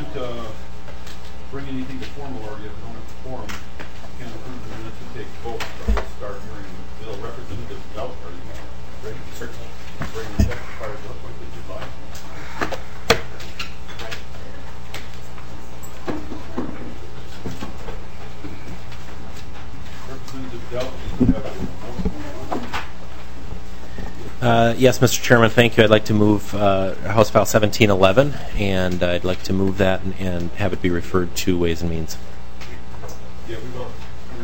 can't bring anything to formal order if you don't have a quorum. You can't approve the minutes and take votes, but we'll start hearing the bill. Representative Doubt, are you ready to start bringing the text fired up quickly as you'd like? Representative Doubt, you have a Yes, Mr. Chairman, thank you. I'd like to move House File 1711, and I'd like to move that and have it be referred to Ways and Means. Yeah, we will.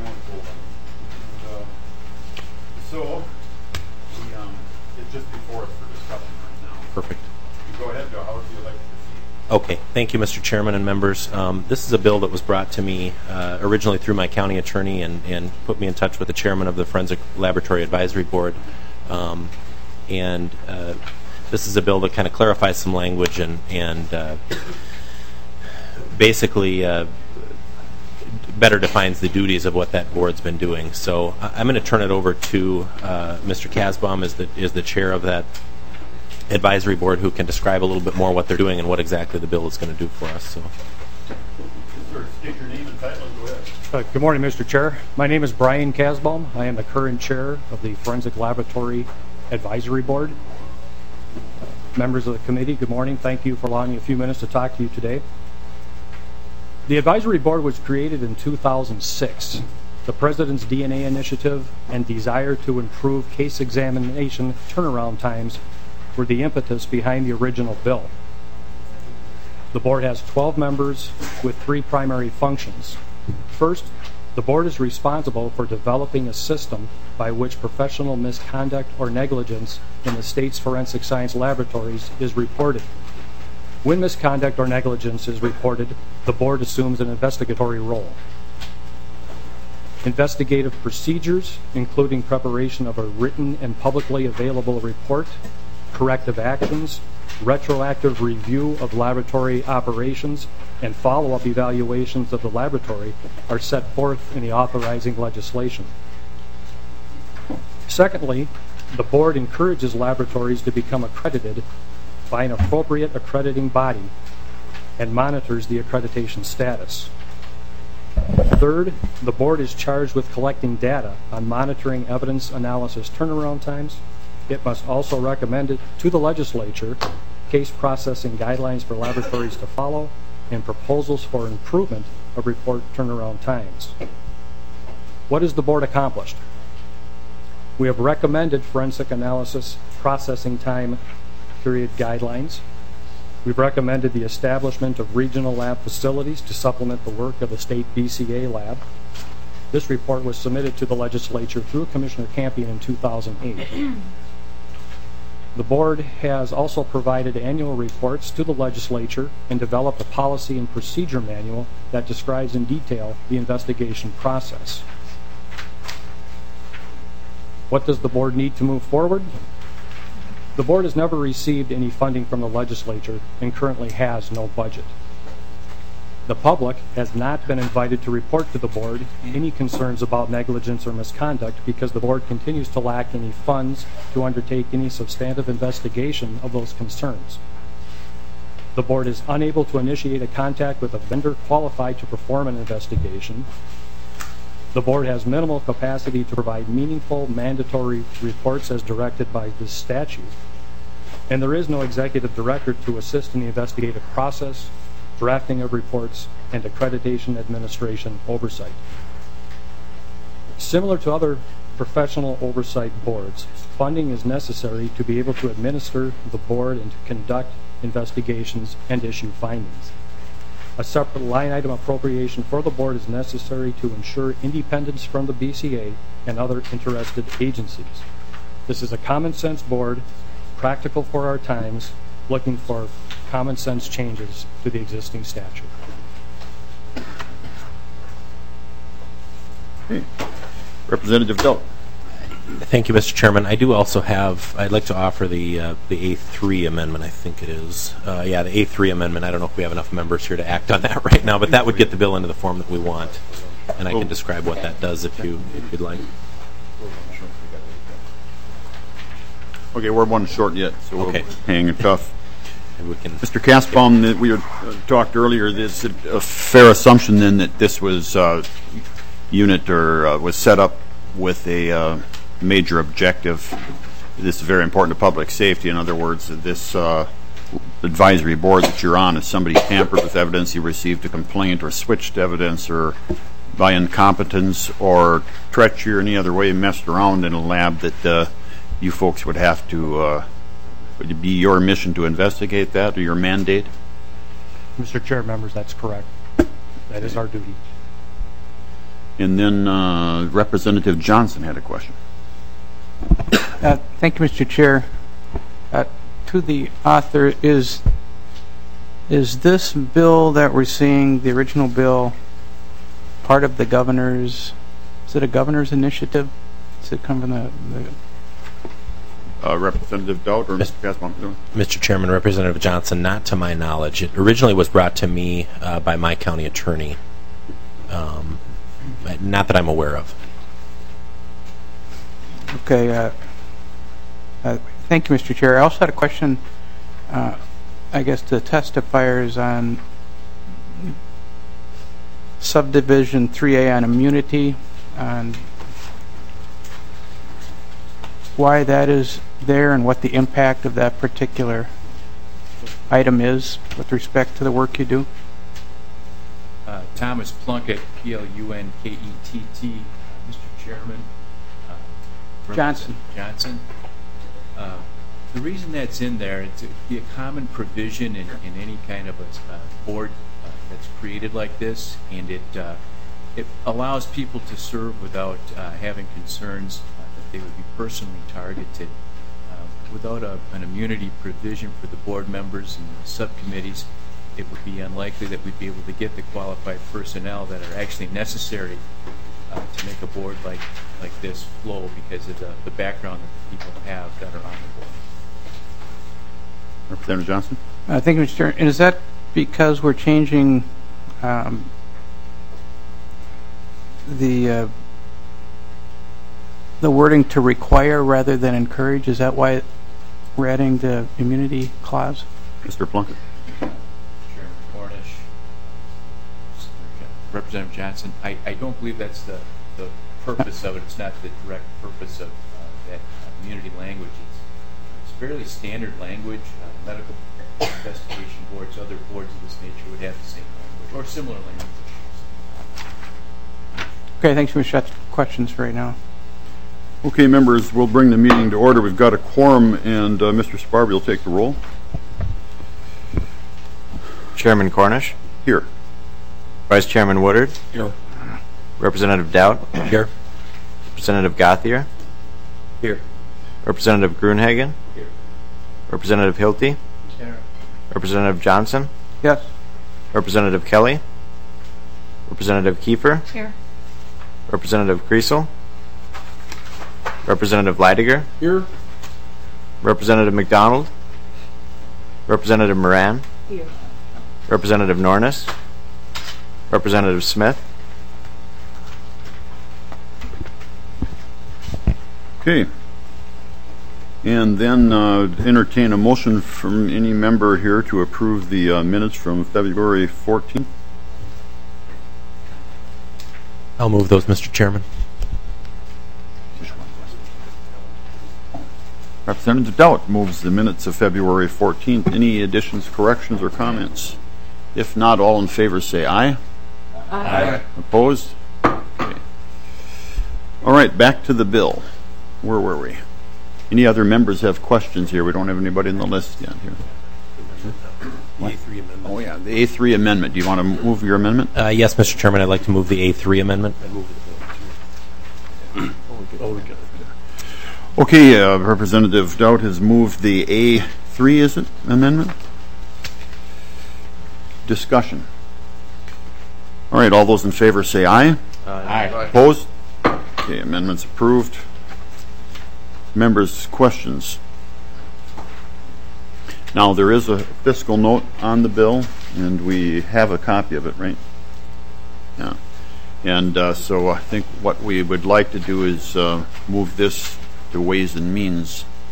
So, it's just before us for discussion right now. Perfect. You go ahead, Joe. How would you like to proceed? Okay. Thank you, Mr. Chairman and members. This is a bill that was brought to me originally through my county attorney and put me in touch with the chairman of the Forensic Laboratory Advisory Board. This is a bill that kind of clarifies some language and basically better defines the duties of what that board's been doing. So I'm going to turn it over to Mr. Kasbaum is the chair of that advisory board, who can describe a little bit more what they're doing and what exactly the bill is going to do for us. So, state your name and title and go ahead. Good morning, Mr. Chair. My name is Brian Kasbaum. I am the current chair of the Forensic Laboratory Advisory Board. Members of the committee, good morning. Thank you for allowing me a few minutes to talk to you today. The advisory board was created in 2006. The President's DNA initiative and desire to improve case examination turnaround times were the impetus behind the original bill. The board has 12 members with 3 primary functions. First, the board is responsible for developing a system by which professional misconduct or negligence in the state's forensic science laboratories is reported. When misconduct or negligence is reported, the board assumes an investigatory role. Investigative procedures, including preparation of a written and publicly available report, corrective actions, retroactive review of laboratory operations, and follow-up evaluations of the laboratory are set forth in the authorizing legislation. Secondly, the board encourages laboratories to become accredited by an appropriate accrediting body and monitors the accreditation status. Third, the board is charged with collecting data on monitoring evidence analysis turnaround times. It must also recommend it to the legislature case processing guidelines for laboratories to follow and proposals for improvement of report turnaround times. What has the board accomplished? We have recommended forensic analysis processing time period guidelines. We've recommended the establishment of regional lab facilities to supplement the work of the state BCA lab. This report was submitted to the legislature through Commissioner Campion in 2008. The board has also provided annual reports to the legislature and developed a policy and procedure manual that describes in detail the investigation process. What does the board need to move forward? The board has never received any funding from the legislature and currently has no budget. The public has not been invited to report to the board any concerns about negligence or misconduct because the board continues to lack any funds to undertake any substantive investigation of those concerns. The board is unable to initiate a contact with a vendor qualified to perform an investigation. The board has minimal capacity to provide meaningful mandatory reports as directed by this statute. And there is no executive director to assist in the investigative process, drafting of reports, and accreditation administration oversight. Similar to other professional oversight boards, funding is necessary to be able to administer the board and to conduct investigations and issue findings. A separate line item appropriation for the board is necessary to ensure independence from the BCA and other interested agencies. This is a common sense board, practical for our times, looking for common sense changes to the existing statute. Okay. Representative Delt. Thank you, Mr. Chairman. I do also have, I'd like to offer the A3 amendment, I think it is. Yeah, the A3 amendment. I don't know if we have enough members here to act on that right now, but that would get the bill into the form that we want. And I can describe what that does if you'd like. Okay, we're one short yet, so we'll hang and tough. we can. Mr. Kasbaum, that we talked earlier, is it a fair assumption then that this was unit or was set up with a major objective? This is very important to public safety. In other words, this advisory board that you're on, if somebody tampered with evidence, you received a complaint or switched evidence or by incompetence or treachery or any other way messed around in a lab, that you folks would have to, would it be your mission to investigate that or your mandate? Mr. Chair, members, that's correct. That is our duty. And then Representative Johnson had a question. Thank you, Mr. Chair. To the author, is this bill that we're seeing, the original bill, part of the governor's, is it a governor's initiative? Does it come from the Representative Dowd or Mr. Kasbaum? Mr. Chairman, Representative Johnson, not to my knowledge. It originally was brought to me by my county attorney. Not that I'm aware of. Okay. Thank you, Mr. Chair. I also had a question, I guess, to testifiers on subdivision 3A on immunity, and why that is there and what the impact of that particular item is with respect to the work you do. Thomas Plunkett, Plunkett, Mr. Chairman. Johnson. The reason that's in there, it's be a common provision in any kind of a board that's created like this, and it allows people to serve without having concerns that they would be personally targeted. Without an immunity provision for the board members and the subcommittees, it would be unlikely that we'd be able to get the qualified personnel that are actually necessary to make a board like this flow because of the background that the people have that are on the board. Representative Johnson? Thank you, Mr. Chair. And is that because we're changing the wording to require rather than encourage? Is that why we're adding the immunity clause? Mr. Plunkett? Chairman Cornish, Representative Johnson, I don't believe that's the purpose of it. It's not the direct purpose of that immunity language. It's fairly standard language. Medical investigation boards, other boards of this nature would have the same language or similar language. Okay, thanks for your questions for right now. Okay, members, we'll bring the meeting to order. We've got a quorum, and Mr. Sparby will take the roll. Chairman Cornish. Here. Vice Chairman Woodard. Here. Representative Dowd. Here. Representative Gauthier. Here. Representative Grunhagen. Here. Representative Hilty. Here. Representative Johnson. Yes. Representative Kelly. Representative Kiefer. Here. Representative Kriesel. Representative Leidiger. Here. Representative McDonald. Representative Moran. Here. Representative Nornis. Representative Smith. Okay. And then entertain a motion from any member here to approve the minutes from February 14th. I'll move those, Mr. Chairman. Representative Dowd moves the minutes of February 14th. Any additions, corrections, or comments? If not, all in favor say aye. Aye. Opposed? Okay. All right, back to the bill. Where were we? Any other members have questions here? We don't have anybody in the list yet here. The A3 amendment. Oh, yeah, the A3 amendment. Do you want to move your amendment? Yes, Mr. Chairman, I'd like to move the A3 amendment. Okay, Representative Dowd has moved the A3, is it, amendment? Discussion. All right, all those in favor say aye. Aye. Opposed? Okay, amendment's approved. Members, questions? Now, there is a fiscal note on the bill, and we have a copy of it, right? Yeah. And so I think what we would like to do is move this to Ways and Means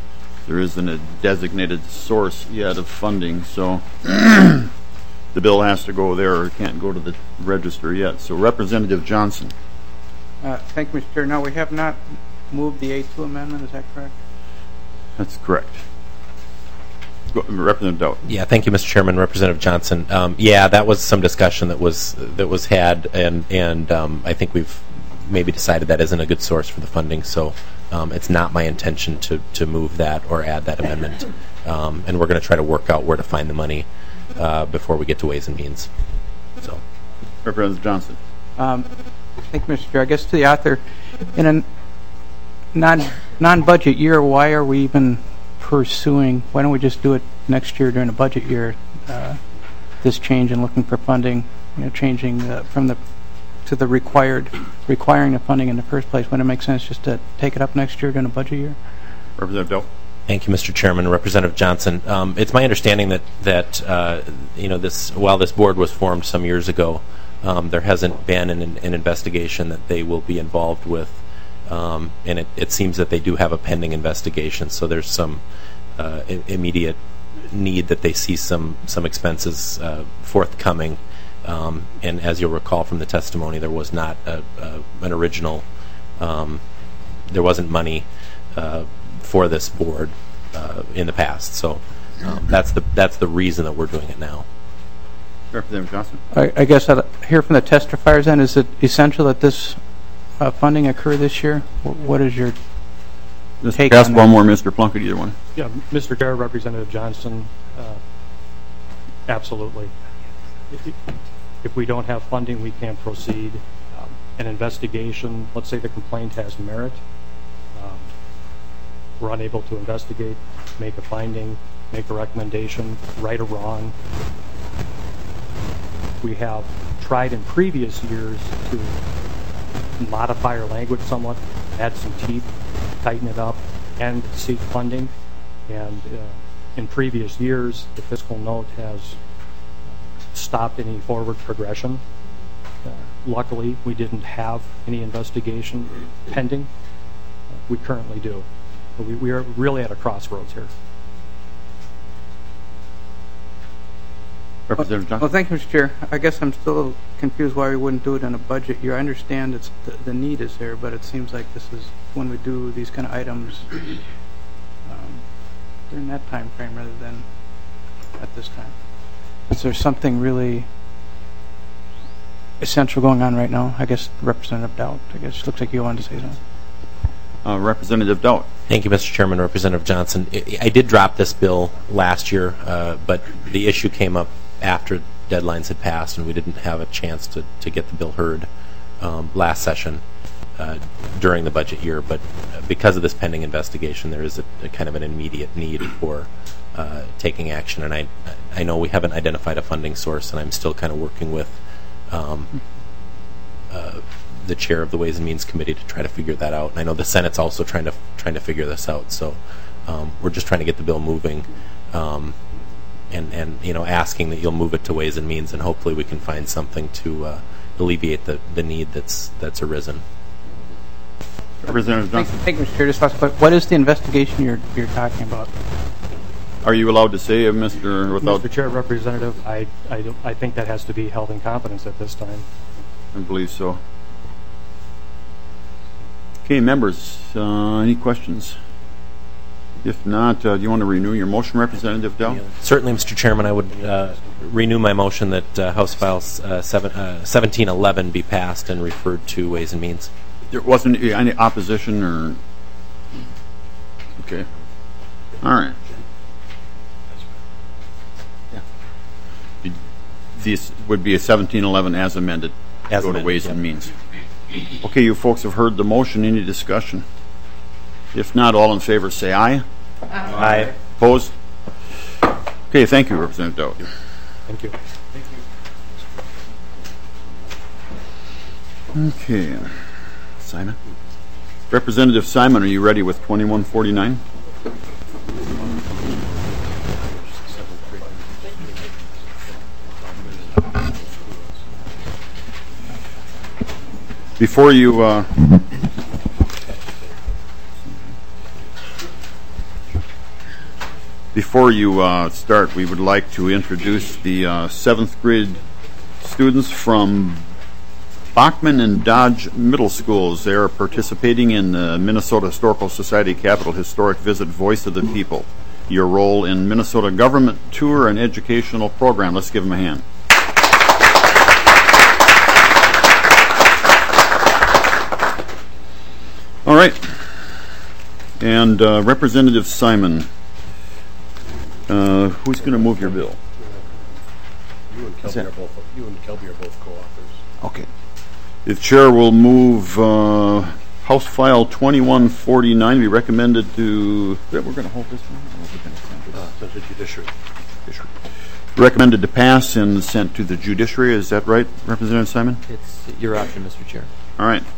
there isn't a designated source yet of funding, so the bill has to go there or it can't go to the register yet. So Representative Johnson. Thank you, Mr. Chair. No, we have not moved the A2 amendment, is that correct? That's correct. Representative Dowd. Yeah, thank you, Mr. Chairman. Representative Johnson. Yeah, that was some discussion that was had, and I think we've maybe decided that isn't a good source for the funding. So it's not my intention to move that or add that amendment, and we're going to try to work out where to find the money before we get to Ways and Means. So, Representative Johnson. Thank you, Mr. Chair. I guess to the author, in a non-budget year, why are we even pursuing? Why don't we just do it next year during a budget year? This change in looking for funding, changing from the to the requiring the funding in the first place. Wouldn't it make sense just to take it up next year during a budget year? Representative Dowd. Thank you, Mr. Chairman. Representative Johnson. It's my understanding that while this board was formed some years ago, there hasn't been an investigation that they will be involved with. And it seems that they do have a pending investigation, so there's some immediate need that they see some expenses forthcoming. And as you'll recall from the testimony, there was not an original, there wasn't money for this board in the past. So that's the reason that we're doing it now. Representative Johnson. I guess I'd hear from the testifiers then. Is it essential that this funding occur this year? What is your take on that? One more, Mr. Plunkett, either one. Yeah, Mr. Chair, Representative Johnson, absolutely. If we don't have funding, we can't proceed. An investigation, let's say the complaint has merit, we're unable to investigate, make a finding, make a recommendation, right or wrong. We have tried in previous years to modify our language somewhat, add some teeth, tighten it up, and seek funding. And in previous years, the fiscal note has stopped any forward progression. Luckily, we didn't have any investigation pending. We currently do. But we are really at a crossroads here. Representative Johnson. Well, thank you, Mr. Chair. I guess I'm still a little confused why we wouldn't do it in a budget year. I understand the need is there, but it seems like this is when we do these kind of items during that time frame rather than at this time. Is there something really essential going on right now? I guess Representative Dowd. I guess it looks like you wanted to say something. Representative Dowd. Thank you, Mr. Chairman. Representative Johnson. I did drop this bill last year, but the issue came up after deadlines had passed, and we didn't have a chance to get the bill heard last session during the budget year. But because of this pending investigation, there is a kind of an immediate need for taking action. And I know we haven't identified a funding source, and I'm still kind of working with the chair of the Ways and Means Committee to try to figure that out. And I know the Senate's also trying to figure this out. So we're just trying to get the bill moving, and asking that you'll move it to Ways and Means, and hopefully we can find something to alleviate the need that's arisen. Representative Johnson. Thank you, Mr. Chair. Just last question. What is the investigation you're talking about? Are you allowed to say, Mr. Chair, Representative, I think that has to be held in confidence at this time. I believe so. Okay, members, any questions? If not, do you want to renew your motion, Representative Dowd? Certainly, Mr. Chairman, I would renew my motion that House File 1711 be passed and referred to Ways and Means. There wasn't any opposition or... Okay. All right. This would be a 1711 as amended. As go amended, to Ways yep. and Means. Okay, you folks have heard the motion. Any discussion? If not, all in favor say aye. Aye. Opposed? Okay, thank you, Representative Dowd. Thank you. Okay. Simon? Representative Simon, are you ready with 2149? Before you Before you start, we would like to introduce the 7th grade students from Bachman and Dodge Middle Schools. They are participating in the Minnesota Historical Society Capitol Historic Visit Voice of the People. Your role in Minnesota Government Tour and Educational Program. Let's give them a hand. All right. And Representative Simon, who's going to move your bill? You and Kelby are both co-authors. Okay. The chair will move House File 2149. We recommended to. We're going to hold this one. Or we're going to send this? Sent to Judiciary. Recommended to pass and sent to the Judiciary. Is that right, Representative Simon? It's your option, Mr. Chair. All right.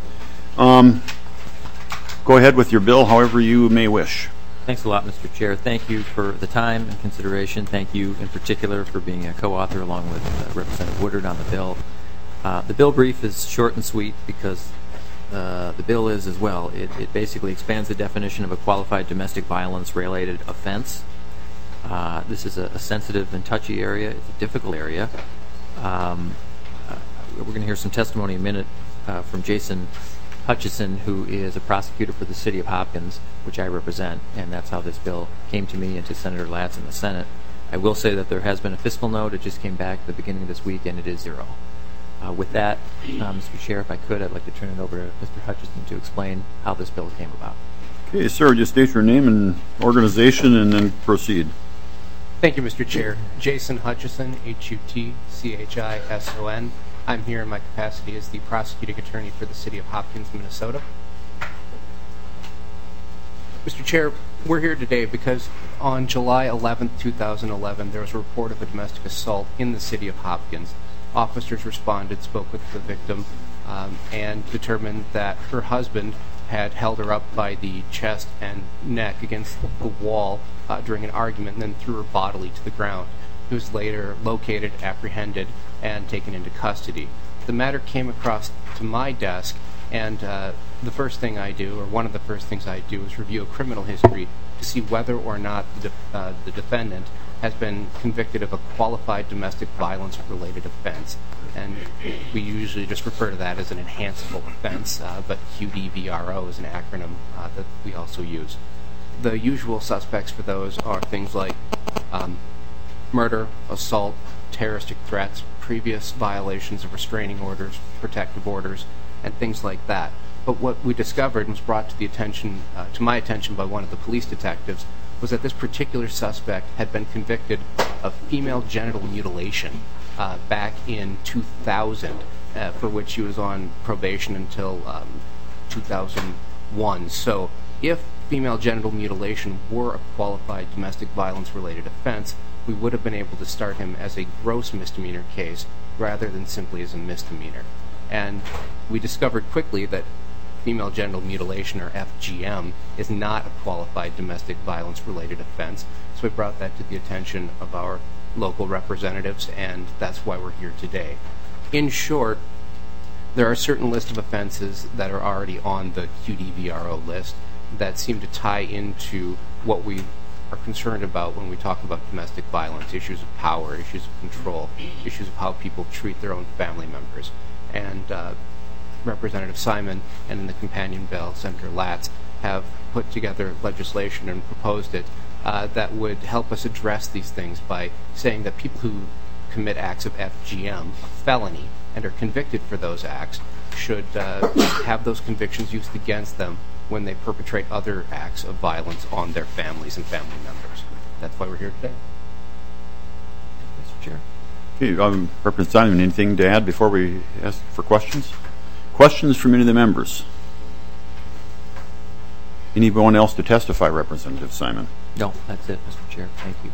Go ahead with your bill, however you may wish. Thanks a lot, Mr. Chair. Thank you for the time and consideration. Thank you in particular for being a co-author along with Representative Woodard on the bill. The bill brief is short and sweet because the bill is as well. It basically expands the definition of a qualified domestic violence related offense. This is a sensitive and touchy area. It's a difficult area. We're going to hear some testimony in a minute from Jason Hutchison, who is a prosecutor for the city of Hopkins, which I represent, and that's how this bill came to me and to Senator Latz in the Senate. I will say that there has been a fiscal note. It just came back at the beginning of this week, and it is zero. With that, Mr. Chair, if I could, I'd like to turn it over to Mr. Hutchison to explain how this bill came about. Okay, sir, just state your name and organization and then proceed. Thank you, Mr. Chair. Jason Hutchison, Hutchison. I'm here in my capacity as the prosecuting attorney for the city of Hopkins, Minnesota. Mr. Chair, we're here today because on July 11th, 2011, there was a report of a domestic assault in the city of Hopkins. Officers responded, spoke with the victim, and determined that her husband had held her up by the chest and neck against the wall during an argument and then threw her bodily to the ground. He was later located, apprehended, and taken into custody. The matter came across to my desk, and the first thing I do, or one of the first things I do, is review a criminal history to see whether or not the defendant has been convicted of a qualified domestic violence-related offense. And we usually just refer to that as an enhanceable offense, but QDVRO is an acronym that we also use. The usual suspects for those are things like murder, assault, terroristic threats, previous violations of restraining orders, protective orders, and things like that. But what we discovered and was brought to the attention, to my attention by one of the police detectives, was that this particular suspect had been convicted of female genital mutilation back in 2000, for which he was on probation until 2001. So if female genital mutilation were a qualified domestic violence-related offense, we would have been able to start him as a gross misdemeanor case rather than simply as a misdemeanor. And we discovered quickly that female genital mutilation, or FGM, is not a qualified domestic violence-related offense, so we brought that to the attention of our local representatives, and that's why we're here today. In short, there are a certain list of offenses that are already on the QDVRO list that seem to tie into what we are concerned about when we talk about domestic violence, issues of power, issues of control, issues of how people treat their own family members. And Representative Simon and in the companion bill, Senator Latz, have put together legislation and proposed it that would help us address these things by saying that people who commit acts of FGM, a felony, and are convicted for those acts should have those convictions used against them when they perpetrate other acts of violence on their families and family members. That's why we're here today. Mr. Chair. Okay, Representative Simon, anything to add before we ask for questions? Questions from any of the members? Anyone else to testify, Representative Simon? No, that's it, Mr. Chair. Thank you.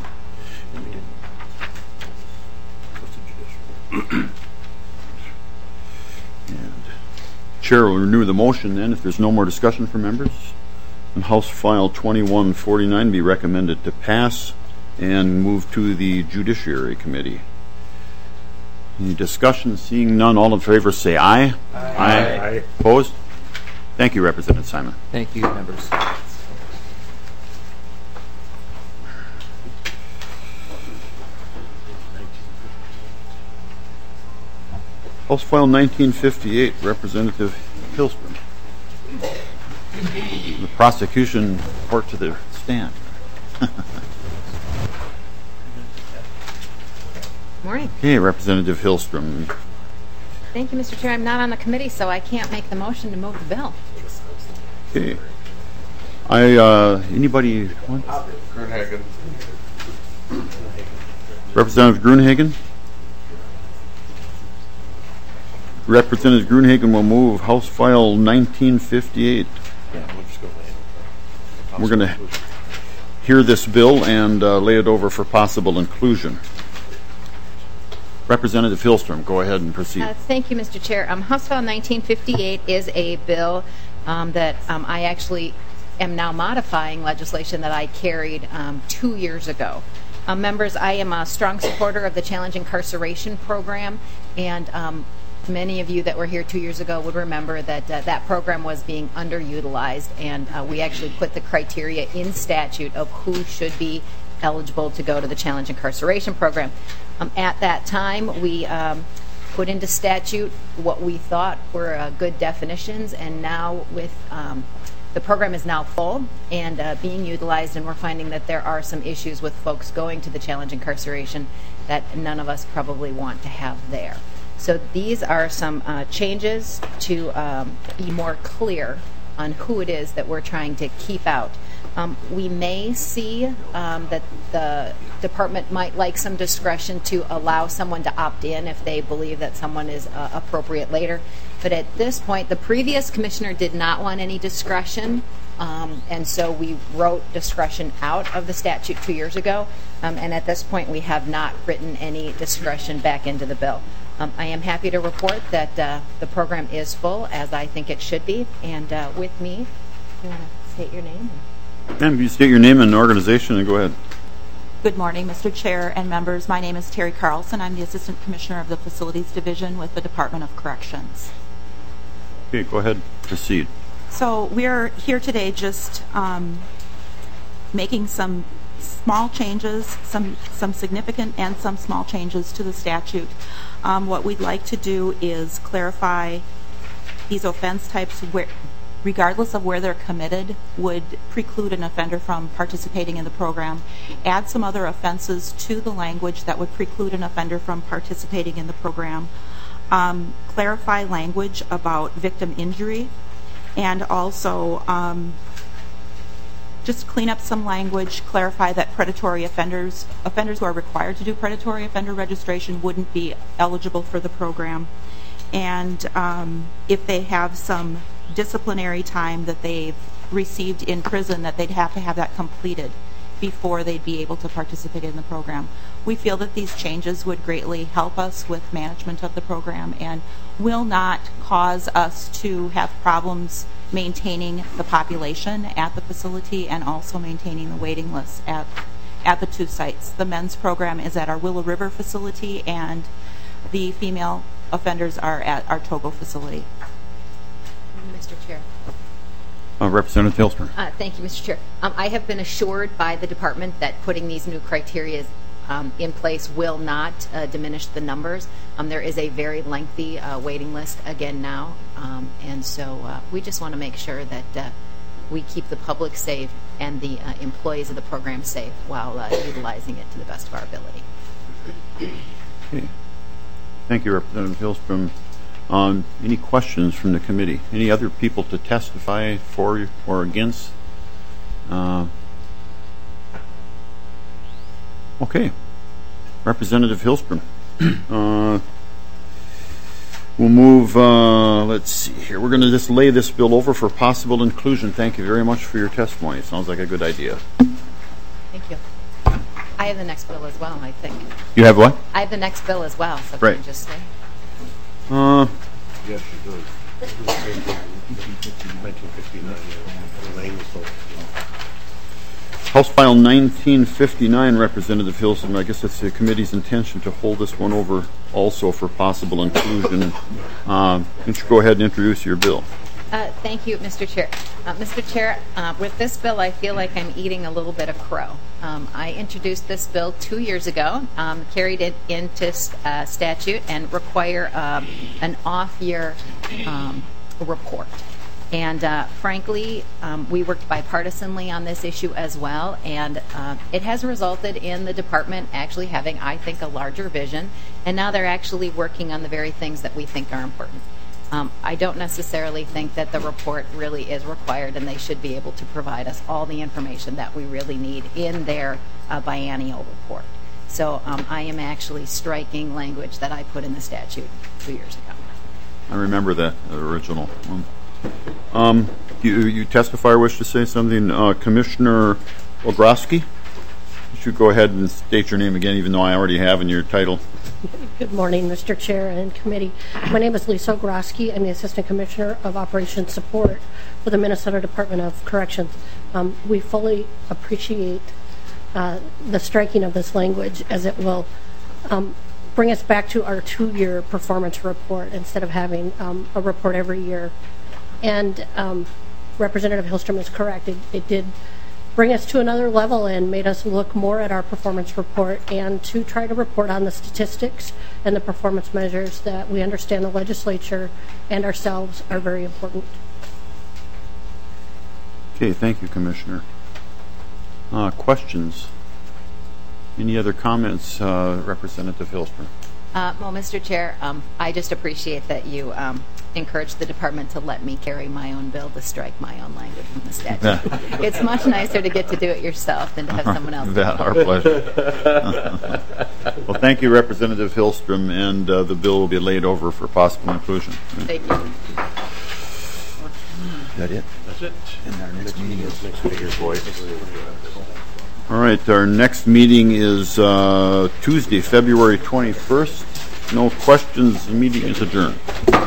And Chair will renew the motion then if there's no more discussion from members. And House File 2149 be recommended to pass and move to the Judiciary Committee. Any discussion? Seeing none, all in favor say aye. Aye. Opposed? Thank you, Representative Simon. Thank you, members. House File 1958, Representative Hillstrom. The prosecution report to the stand. Morning. Okay, Representative Hillstrom. Thank you, Mr. Chair. I'm not on the committee, so I can't make the motion to move the bill. Okay. Anybody want? Grunhagen. Representative Grunhagen? Representative Grunhagen will move House File 1958. Yeah, we'll just go later. We're going to hear this bill and lay it over for possible inclusion. Representative Hillstrom, go ahead and proceed. Thank you, Mr. Chair. House File 1958 is a bill that I actually am now modifying legislation that I carried 2 years ago. Members, I am a strong supporter of the Challenge Incarceration Program, and many of you that were here 2 years ago would remember that that program was being underutilized, and we actually put the criteria in statute of who should be eligible to go to the Challenge Incarceration Program. At that time, we put into statute what we thought were good definitions, and now with the program is now full and being utilized, and we're finding that there are some issues with folks going to the Challenge Incarceration that none of us probably want to have there. So these are some changes to be more clear on who it is that we're trying to keep out. We may see that the department might like some discretion to allow someone to opt in if they believe that someone is appropriate later. But at this point, the previous commissioner did not want any discretion, and so we wrote discretion out of the statute 2 years ago. And at this point, we have not written any discretion back into the bill. I am happy to report that the program is full, as I think it should be. And with me, you want to state your name? Ma'am, if you state your name and organization, and go ahead. Good morning, Mr. Chair and members. My name is Terry Carlson. I'm the Assistant Commissioner of the Facilities Division with the Department of Corrections. Okay, go ahead. Proceed. So we're here today just making some small changes, some significant and some small changes to the statute. What we'd like to do is clarify these offense types where, regardless of where they're committed, would preclude an offender from participating in the program. Add some other offenses to the language that would preclude an offender from participating in the program. Clarify language about victim injury, and also just clean up some language, clarify that predatory offenders who are required to do predatory offender registration wouldn't be eligible for the program. And if they have some disciplinary time that they've received in prison, that they'd have to have that completed before they'd be able to participate in the program. We feel that these changes would greatly help us with management of the program and will not cause us to have problems maintaining the population at the facility and also maintaining the waiting lists at the two sites. The men's program is at our Willow River facility, and the female offenders are at our Togo facility. Mr. Chair. Representative Hillstrom. Thank you, Mr. Chair. I have been assured by the department that putting these new criteria in place will not diminish the numbers. There is a very lengthy waiting list again now, and so we just want to make sure that we keep the public safe and the employees of the program safe while utilizing it to the best of our ability. Okay. Thank you, Representative Hillstrom. Any questions from the committee? Any other people to testify for or against? Okay. Representative Hillstrom. We'll move, let's see here. We're going to just lay this bill over for possible inclusion. Thank you very much for your testimony. Sounds like a good idea. Thank you. I have the next bill as well, I think. You have what? I have the next bill as well, so right. Can I just say? Yes, you do. 1959, the name was so. House File 1959, Representative Hillstrom. I guess it's the committee's intention to hold this one over also for possible inclusion. Why don't you go ahead and introduce your bill? Thank you, Mr. Chair. Mr. Chair, with this bill, I feel like I'm eating a little bit of crow. I introduced this bill 2 years ago, carried it into statute, and require an off-year report. And frankly, we worked bipartisanly on this issue as well, and it has resulted in the department actually having, I think, a larger vision, and now they're actually working on the very things that we think are important. I don't necessarily think that the report really is required, and they should be able to provide us all the information that we really need in their biennial report. So I am actually striking language that I put in the statute 2 years ago. I remember that original one. You testify or wish to say something? Commissioner Ogroski? You should go ahead and state your name again, even though I already have in your title. Good morning, Mr. Chair and Committee. My name is Lisa Ogroski. I'm the Assistant Commissioner of Operations Support for the Minnesota Department of Corrections. We fully appreciate the striking of this language, as it will bring us back to our 2-year performance report instead of having a report every year. And Representative Hillstrom is correct. It did bring us to another level and made us look more at our performance report and to try to report on the statistics and the performance measures that we understand the legislature and ourselves are very important. Okay, thank you, Commissioner. Questions? Any other comments, Representative Hillstrom? Well, Mr. Chair, I just appreciate that you encouraged the department to let me carry my own bill to strike my own language from the statute. It's much nicer to get to do it yourself than to have someone else. That, our pleasure. Well, thank you, Representative Hillstrom, and the bill will be laid over for possible inclusion. Thank you. Is that it? That's it. And our next meeting is next week. All right, our next meeting is Tuesday, February 21st. No questions. The meeting is adjourned.